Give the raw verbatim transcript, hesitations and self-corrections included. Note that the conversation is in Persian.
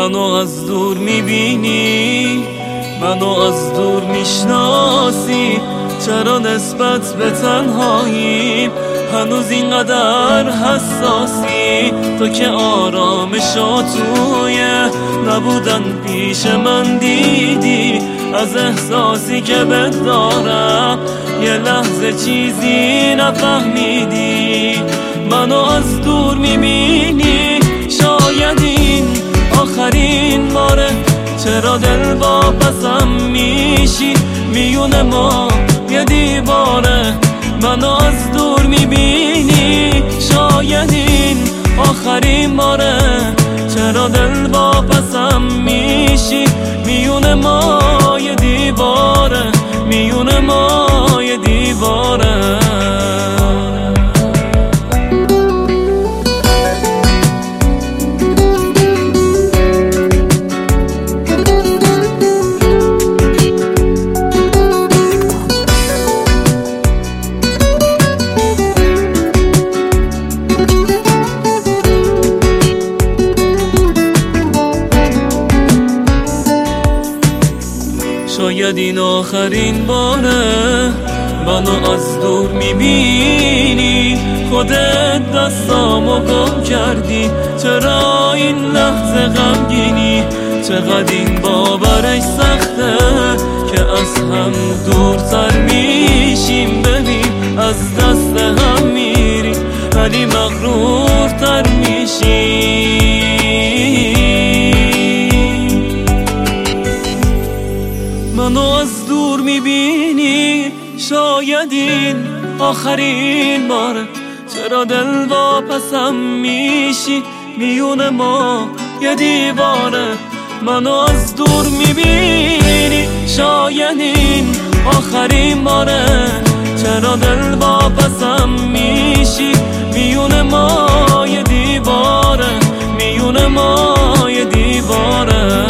منو از دور میبینی، منو از دور میشناسی، چرا نسبت به تنهاییم هنوز اینقدر حساسی؟ تو که آرامشا توی نبودن پیش من دیدی، از احساسی که بهت دارم یه لحظه چیزی نفهمیدی. منو از دور میبینی، شاید این آخرین باره، چرا دل واپسم میشی؟ میونه ما یه دیواره. منو از دور میبینی، شاید این آخرین باره، چرا دل واپسم میشی؟ میونه ما یه دیواره، میونه ما یه دیواره. شاید این آخرین باره، منو از دور میبینی، خودت دستامو گم کردی، چرا این لحظه غمگینی؟ چقدر این باورش سخته که از هم دورتر میشیم، ببین از دست هم میریم ولی مغرورتر میشیم. منو از دور میبینی، شاید این آخرین باره، چرا دل واپسم میشی؟ میونه ما یه دیواره. منو از دور میبینی، شاید این آخرین باره، چرا دل واپسم میشی؟ میونه ما یه دیواره، میونه ما یه دیواره.